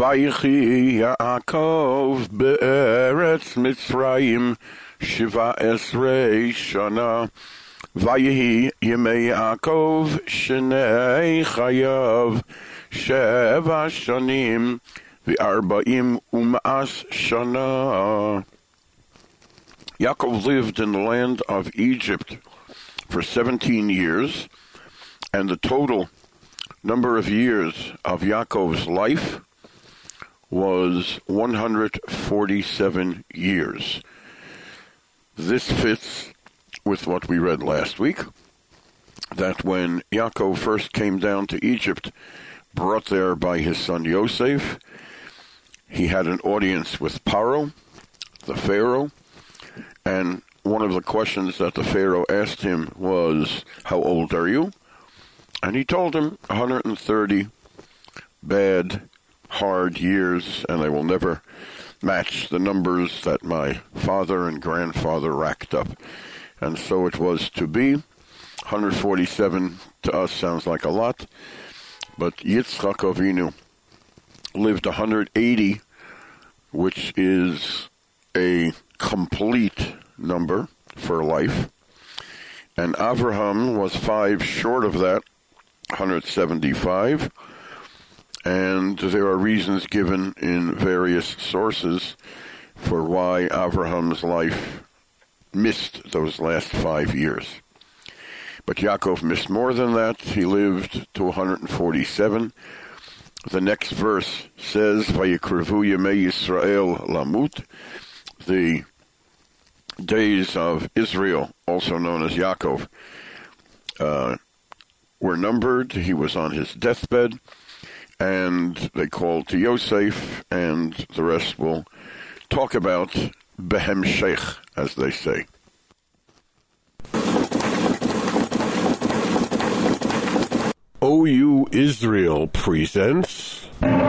Vayichi Yaakov be'eretz Mitzrayim 17 shana. Vayihi Yemei Yaakov shenei chayav 7 shanim v'arba'im u'ma'as shana. Yaakov lived in the land of Egypt for 17 years, and the total number of years of Yaakov's life was 147 years. This fits with what we read last week, that when Yaakov first came down to Egypt, brought there by his son Yosef, he had an audience with Paro, the Pharaoh, and one of the questions that the Pharaoh asked him was, "How old are you?" And he told him 130 bad, hard years, and they will never match the numbers that my father and grandfather racked up. And so it was to be. 147 to us sounds like a lot, but Yitzchak Avinu lived 180, which is a complete number for life. And Avraham was 5 short of that, 175. And there are reasons given in various sources for why Avraham's life missed those last 5 years. But Yaakov missed more than that. He lived to 147. The next verse says, Vayikrevu Yemei Yisrael Lamut. The days of Israel, also known as Yaakov, were numbered. He was on his deathbed, and they called to Yosef, and the rest we'll talk about behemshech, as they say. OU Israel presents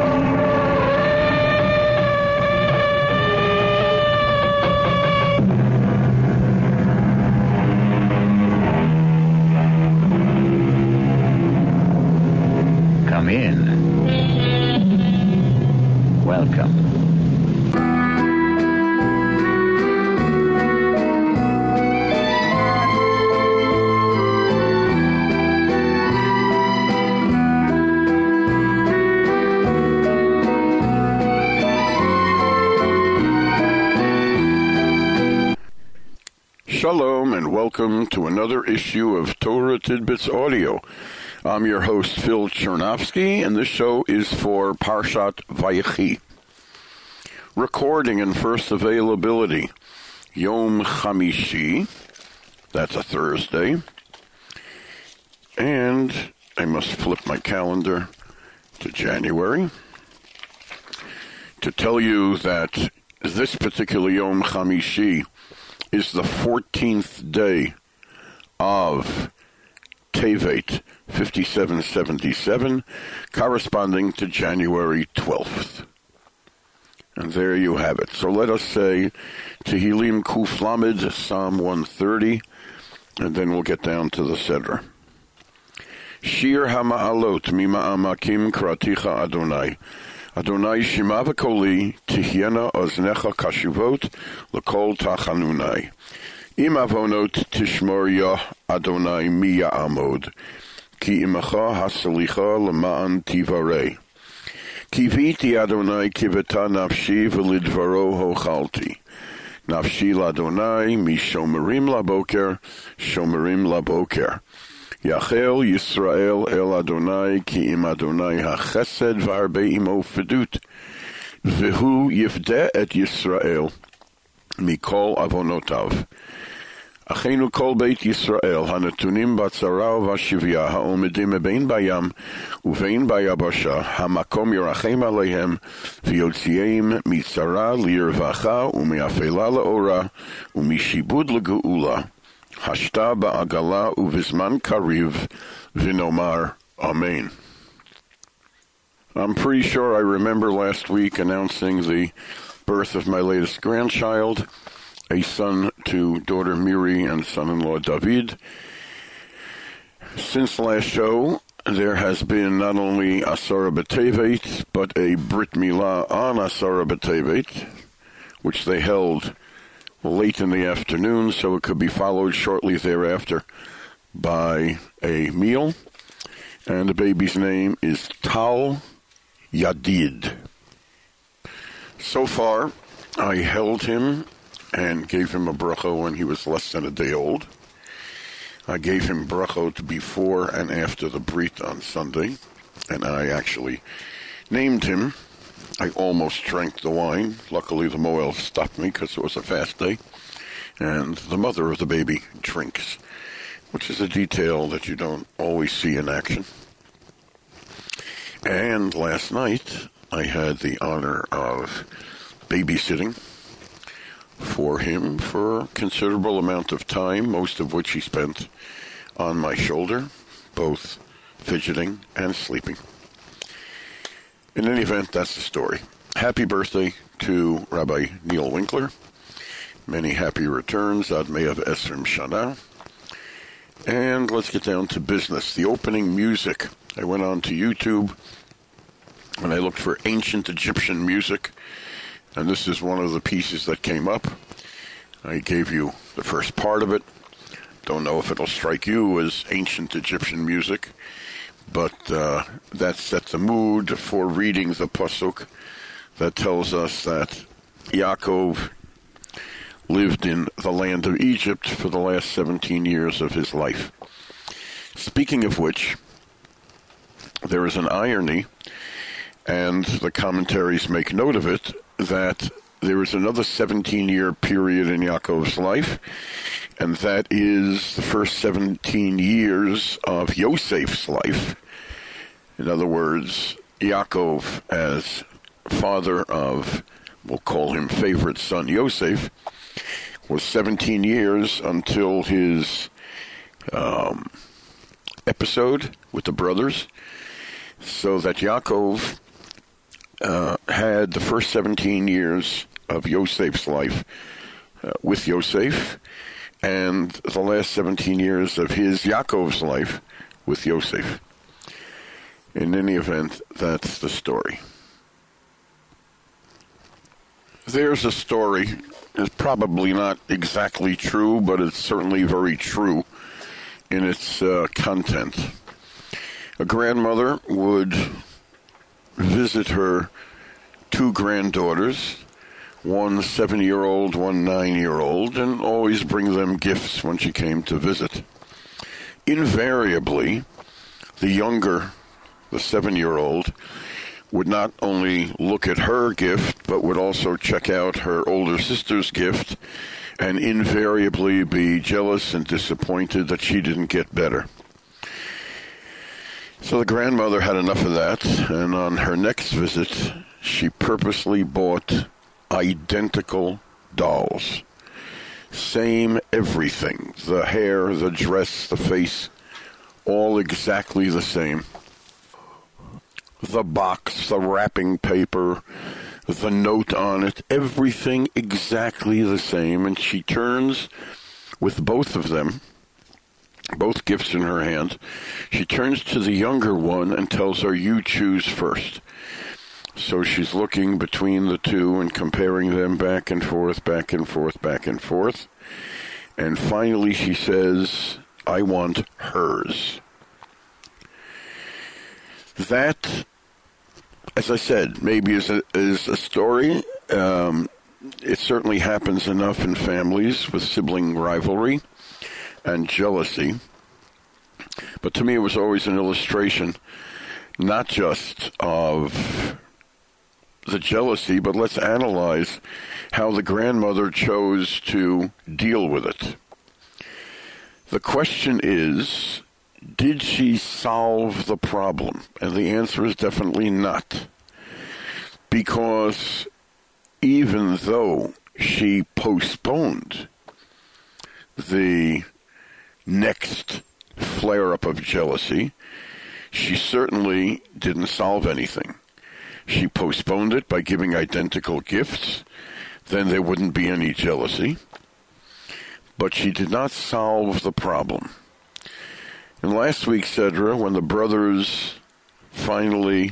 Come in. Welcome. Shalom and welcome to another issue of Torah Tidbits Audio. I'm your host, Phil Chernovsky, and this show is for Parshat Vayechi. Recording and first availability, Yom Chamishi, that's a Thursday. And I must flip my calendar to January to tell you that this particular Yom Chamishi is the 14th day of Tevet 5777, corresponding to January 12th. And there you have it. So let us say Tehillim Kuf Lamed, Psalm 130, and then we'll get down to the Sedra. Shir HaMa'alot Mima'amakim Kraticha Adonai. Adonai Shema v'koli tihyena oznecha kashuvot l'kol tachanunai. Im avonot tishmor yah Adonai mi ya'amod. Ki imacha hasalicha l'ma'an tivarei. Kiviti Adonai kiveta nafshi v'lidvaro hochalti. Nafshi l'Adonai mi shomerim laboker, shomerim laboker. Yachel Yisrael el Adonai ki im Adonai hachesed v'arbe imo fedut. V'hu yifdeh et Yisrael mikol avonotav. Achenu kol beit Yisrael hanatunim batzara v'ashivya ha'omedim bein bayam uvein bayabasha hamakom yorachem aleihem v'yotziyeim mitzara lirvacha u'miafela le'ora u'mishibud le'geula. Hashta ba'agala uvizman kariv vinomar amen. I'm pretty sure I remember last week announcing the birth of my latest grandchild, a son to daughter Miri and son-in-law David. Since last show, there has been not only Asara B'Tevet, but a Brit Milah on Asara B'Tevet, which they held late in the afternoon, so it could be followed shortly thereafter by a meal. And the baby's name is Tal Yadid. So far, I held him and gave him a bracha when he was less than a day old. I gave him brachot before and after the Brit on Sunday, and I actually named him. I almost drank the wine. Luckily, the Moel stopped me because it was a fast day, and the mother of the baby drinks, which is a detail that you don't always see in action. And last night, I had the honor of babysitting for him for a considerable amount of time, most of which he spent on my shoulder, both fidgeting and sleeping. In any event, that's the story. Happy birthday to Rabbi Neil Winkler. Many happy returns, Ad Me'av Esrim Shana. And let's get down to business. The opening music. I went on to YouTube and I looked for ancient Egyptian music, and this is one of the pieces that came up. I gave you the first part of it. Don't know if it'll strike you as ancient Egyptian music, but that set the mood for reading the pasuk that tells us that Yaakov lived in the land of Egypt for the last 17 years of his life. Speaking of which, there is an irony, and the commentaries make note of it, that there is another 17-year period in Yaakov's life, and that is the first 17 years of Yosef's life. In other words, Yaakov, as father of, we'll call him favorite son Yosef, was 17 years until his episode with the brothers, so that Yaakov had the first 17 years of Yosef's life with Yosef, and the last 17 years of his Yaakov's life with Yosef. In any event, that's the story. There's a story. It's probably not exactly true, but it's certainly very true in its content. A grandmother would visit her two granddaughters, one 7-year-old, one 9-year-old, and always bring them gifts when she came to visit. Invariably, the younger, the 7-year-old, would not only look at her gift, but would also check out her older sister's gift, and invariably be jealous and disappointed that she didn't get better. So the grandmother had enough of that, and on her next visit, she purposely bought identical dolls. Same everything. The hair, the dress, the face, all exactly the same. The box, the wrapping paper, the note on it, everything exactly the same. And she turns with both of them, both gifts in her hand. She turns to the younger one and tells her, "You choose first." So she's looking between the two and comparing them back and forth, back and forth, back and forth. And finally she says, "I want hers." That, as I said, maybe is a story. It certainly happens enough in families with sibling rivalry and jealousy. But to me, it was always an illustration, not just of the jealousy, but let's analyze how the grandmother chose to deal with it. The question is, did she solve the problem? And the answer is definitely not. Because even though she postponed the next flare-up of jealousy, she certainly didn't solve anything. She postponed it by giving identical gifts, then there wouldn't be any jealousy. But she did not solve the problem. In last week's Sedra, when the brothers finally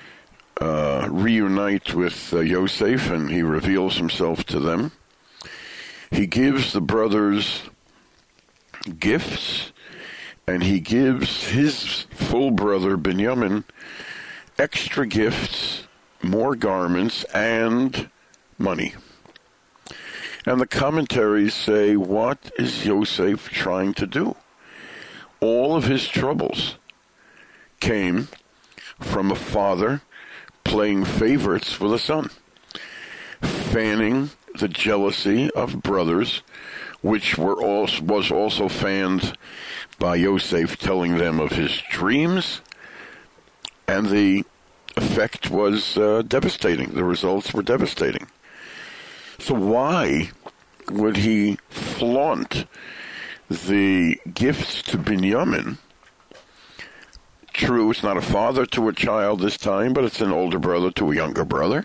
reunite with Yosef and he reveals himself to them, he gives the brothers gifts, and he gives his full brother Binyamin extra gifts, more garments, and money. And the commentaries say, what is Yosef trying to do? All of his troubles came from a father playing favorites with a son, fanning the jealousy of brothers, which was also fanned by Yosef telling them of his dreams, and the effect was devastating. The results were devastating. So why would he flaunt the gifts to Binyamin? True, it's not a father to a child this time, but it's an older brother to a younger brother.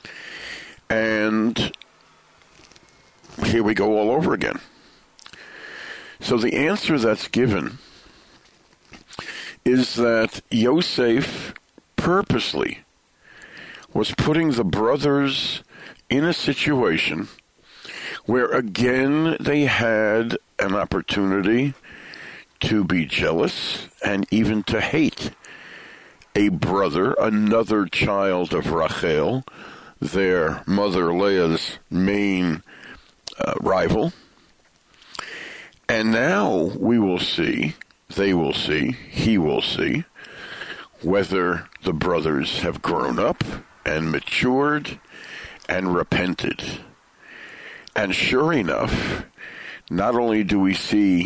And here we go all over again. So the answer that's given is that Yosef purposely was putting the brothers in a situation where again they had an opportunity to be jealous and even to hate a brother, another child of Rachel, their mother Leah's main rival. And now we will see, they will see, he will see, whether the brothers have grown up and matured and repented. And sure enough, not only do we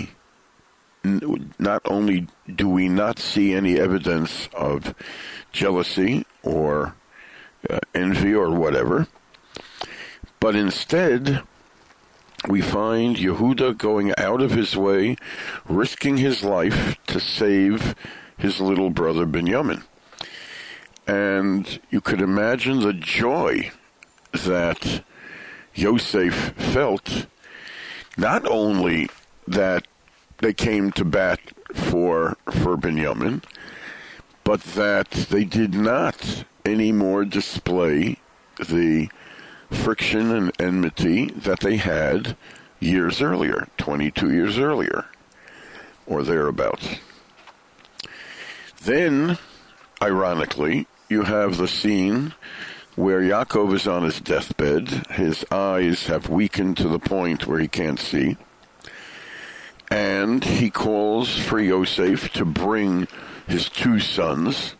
not see any evidence of jealousy or envy or whatever, but instead we find Yehuda going out of his way, risking his life to save his little brother Binyamin. And you could imagine the joy that Yosef felt, not only that they came to bat for Binyamin, but that they did not anymore display the friction and enmity that they had years earlier, 22 years earlier, or thereabouts. Then, ironically, you have the scene where Yaakov is on his deathbed. His eyes have weakened to the point where he can't see. And he calls for Yosef to bring his two sons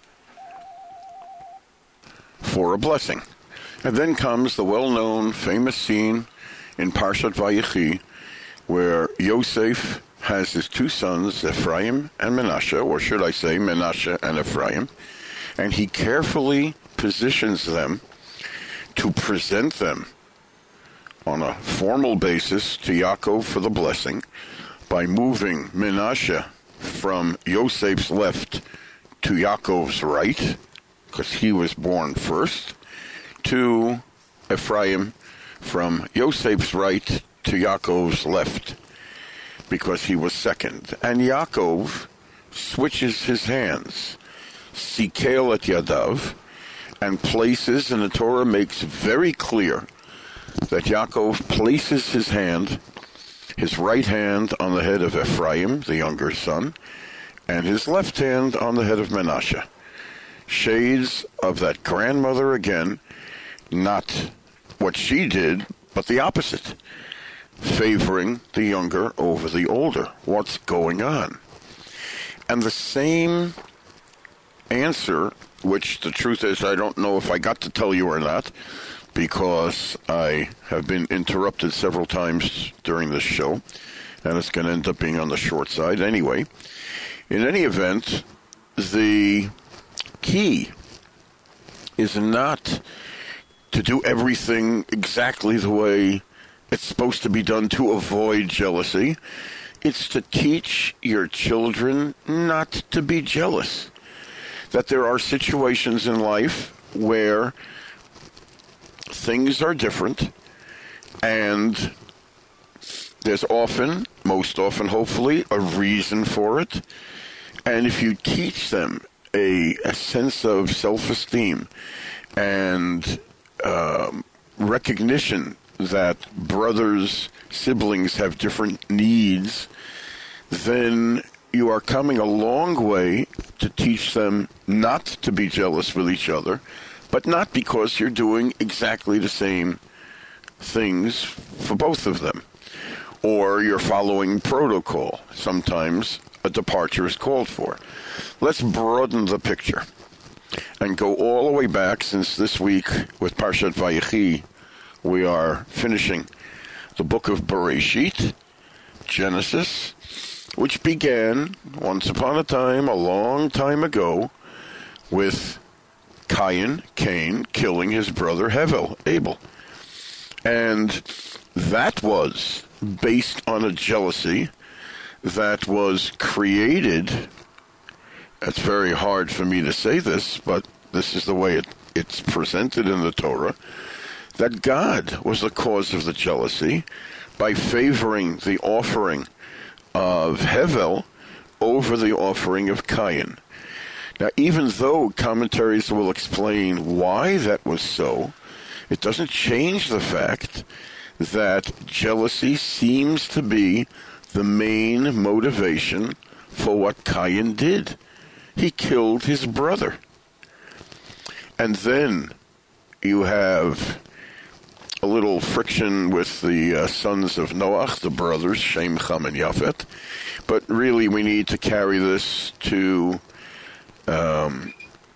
for a blessing. And then comes the well-known, famous scene in Parshat Vayechi, where Yosef has his two sons, Ephraim and Menashe, or should I say Menashe and Ephraim, and he carefully positions them to present them on a formal basis to Yaakov for the blessing by moving Menashe from Yosef's left to Yaakov's right, because he was born first, to Ephraim from Yosef's right to Yaakov's left, because he was second. And Yaakov switches his hands, Sikel et Yadav, and places, and the Torah makes very clear that Yaakov places his hand, his right hand on the head of Ephraim, the younger son, and his left hand on the head of Menashe. Shades of that grandmother again, not what she did, but the opposite, favoring the younger over the older. What's going on? And the same answer, which the truth is I don't know if I got to tell you or not, because I have been interrupted several times during this show, and it's going to end up being on the short side anyway. In any event, the key is not to do everything exactly the way it's supposed to be done to avoid jealousy. It's to teach your children not to be jealous. That there are situations in life where things are different, and there's often, most often hopefully, a reason for it. And if you teach them a sense of self-esteem and recognition that brothers, siblings have different needs, then you are coming a long way to teach them not to be jealous with each other, but not because you're doing exactly the same things for both of them, or you're following protocol. Sometimes a departure is called for. Let's broaden the picture and go all the way back, since this week with Parshat Vayechi we are finishing the book of Bereshit, Genesis, which began once upon a time, a long time ago, with Cain killing his brother Abel. And that was based on a jealousy that was created. It's very hard for me to say this, but this is the way it's presented in the Torah, that God was the cause of the jealousy by favoring the offering of Hevel over the offering of Cain. Now, even though commentaries will explain why that was so, it doesn't change the fact that jealousy seems to be the main motivation for what Cain did. He killed his brother. And then you have a little friction with the sons of Noach, the brothers, Shem, Cham, and Yafet. But really we need to carry this to Avraham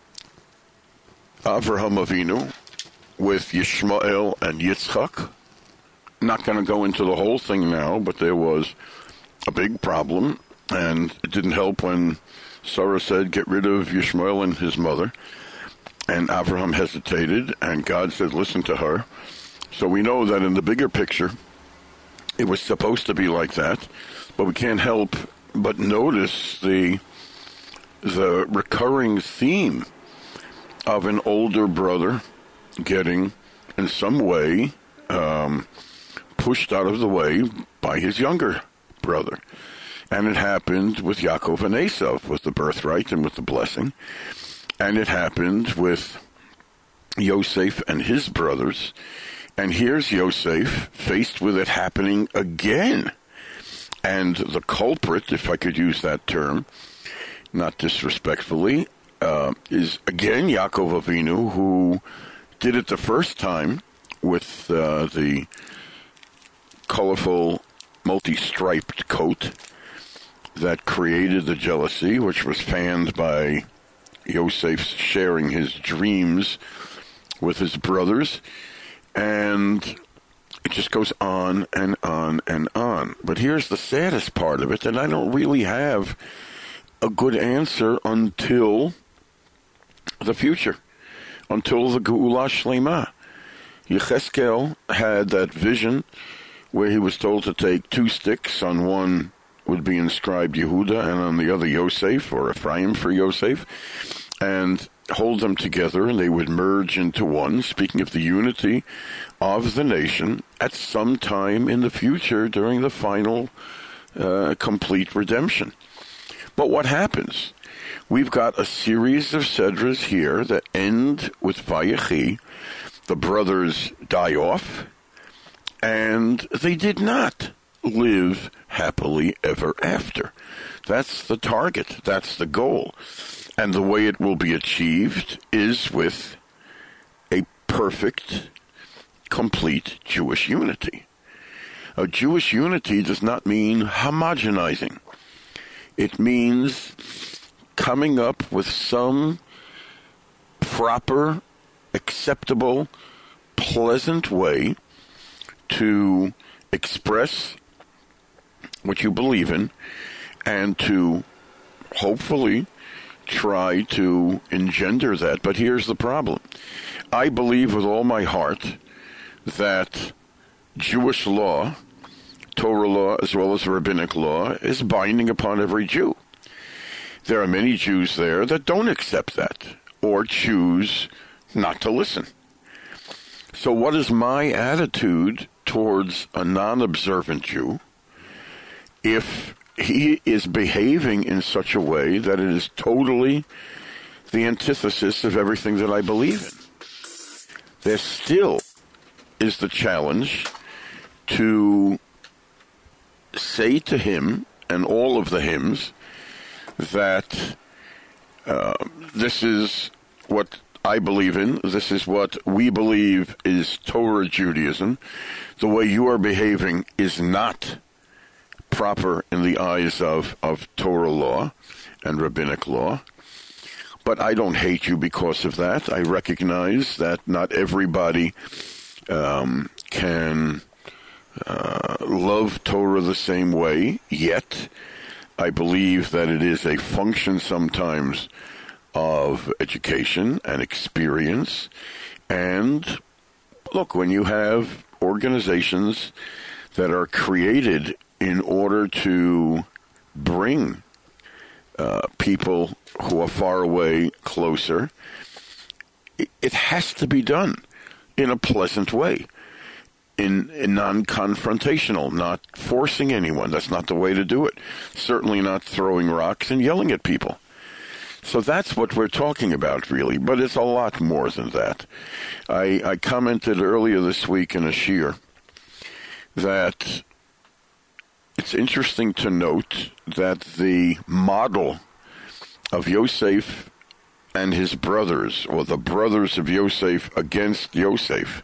Avinu with Yishmael and Yitzchak. Not going to go into the whole thing now, but there was a big problem, and it didn't help when Sarah said, get rid of Yishmael and his mother. And Avraham hesitated, and God said, listen to her. So we know that in the bigger picture, it was supposed to be like that, but we can't help but notice the recurring theme of an older brother getting, in some way, pushed out of the way by his younger brother. And it happened with Yaakov and Esav, with the birthright and with the blessing. And it happened with Yosef and his brothers. And here's Yosef faced with it happening again. And the culprit, if I could use that term, not disrespectfully, is again Yaakov Avinu, who did it the first time with the colorful, multi-striped coat that created the jealousy, which was fanned by Yosef's sharing his dreams with his brothers. And it just goes on and on and on. But here's the saddest part of it, and I don't really have a good answer until the future, until the Geula Shlema. Yecheskel had that vision where he was told to take two sticks. On one would be inscribed Yehuda, and on the other Yosef, or Ephraim for Yosef, and hold them together, and they would merge into one, speaking of the unity of the nation at some time in the future during the final complete redemption. But what happens? We've got a series of Sedras here that end with Vayechi. The brothers die off, and they did not live happily ever after. That's the target. That's the goal. And the way it will be achieved is with a perfect, complete Jewish unity. A Jewish unity does not mean homogenizing. It means coming up with some proper, acceptable, pleasant way to express what you believe in and to hopefully try to engender that. But here's the problem. I believe with all my heart that Jewish law, Torah law as well as rabbinic law, is binding upon every Jew. There are many Jews there that don't accept that or choose not to listen. So what is my attitude towards a non-observant Jew if he is behaving in such a way that it is totally the antithesis of everything that I believe in. There still is the challenge to say to him and all of the hymns that this is what I believe in, this is what we believe is Torah Judaism. The way you are behaving is not proper in the eyes of Torah law and rabbinic law. But I don't hate you because of that. I recognize that not everybody can love Torah the same way, yet I believe that it is a function sometimes of education and experience. And look, when you have organizations that are created in order to bring people who are far away closer, it has to be done in a pleasant way, in non-confrontational, not forcing anyone. That's not the way to do it. Certainly not throwing rocks and yelling at people. So that's what we're talking about, really, but it's a lot more than that. I commented earlier this week in a shiur that it's interesting to note that the model of Yosef and his brothers, or the brothers of Yosef against Yosef,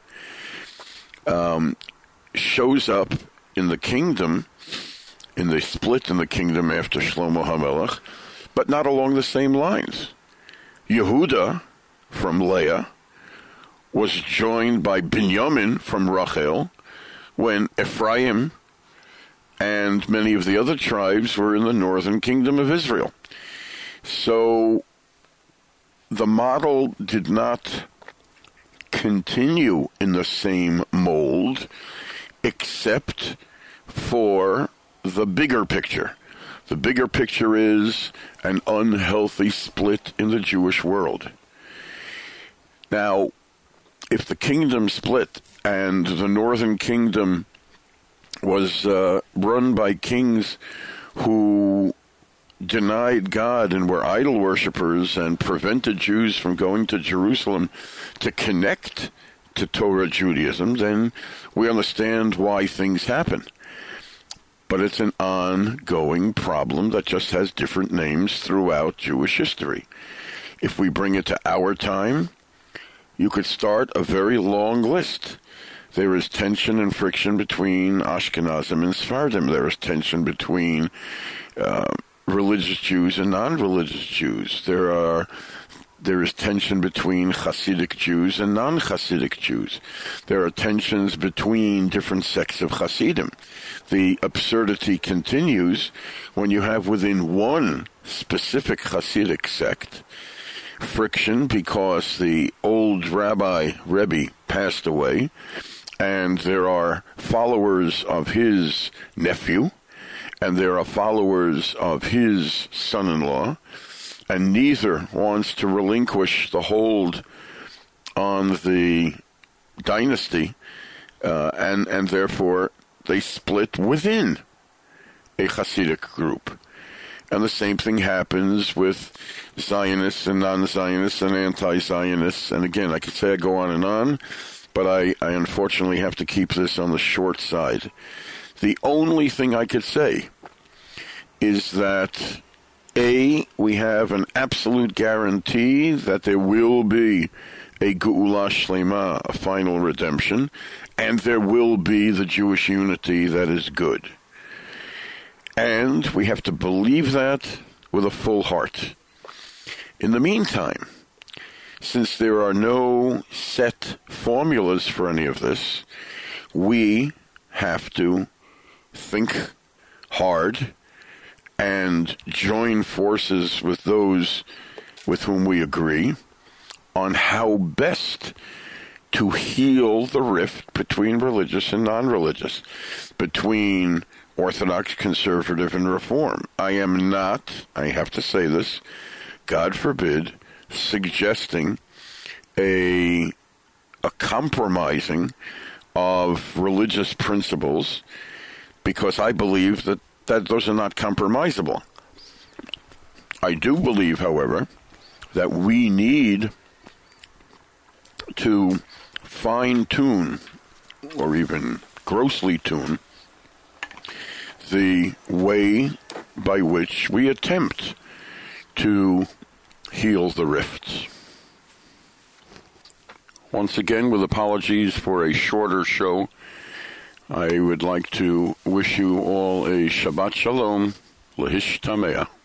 shows up in the kingdom, in the split in the kingdom after Shlomo HaMelech, but not along the same lines. Yehuda from Leah was joined by Binyamin from Rachel when Ephraim and many of the other tribes were in the northern kingdom of Israel. So the model did not continue in the same mold, except for the bigger picture. The bigger picture is an unhealthy split in the Jewish world. Now, if the kingdom split and the northern kingdom was run by kings who denied God and were idol worshippers and prevented Jews from going to Jerusalem to connect to Torah Judaism, then we understand why things happen. But it's an ongoing problem that just has different names throughout Jewish history. If we bring it to our time, you could start a very long list. There is tension and friction between Ashkenazim and Sephardim. There is tension between religious Jews and non-religious Jews. There is tension between Hasidic Jews and non-Hasidic Jews. There are tensions between different sects of Hasidim. The absurdity continues when you have within one specific Hasidic sect friction because the old Rebbe passed away, and there are followers of his nephew, and there are followers of his son-in-law, and neither wants to relinquish the hold on the dynasty, and therefore they split within a Hasidic group. And the same thing happens with Zionists and non-Zionists and anti-Zionists. And again, I could say I go on, but I unfortunately have to keep this on the short side. The only thing I could say is that, A, we have an absolute guarantee that there will be a Geula Shlema, a final redemption, and there will be the Jewish unity that is good. And we have to believe that with a full heart. In the meantime, since there are no set formulas for any of this, we have to think hard and join forces with those with whom we agree on how best to heal the rift between religious and non-religious, between Orthodox, conservative, and Reform. I am not, I have to say this, God forbid, suggesting a compromising of religious principles, because I believe that that those are not compromisable. I do believe, however, that we need to fine-tune or even grossly tune the way by which we attempt to heal the rifts. Once again, with apologies for a shorter show, I would like to wish you all a Shabbat Shalom, L'Hishtameah.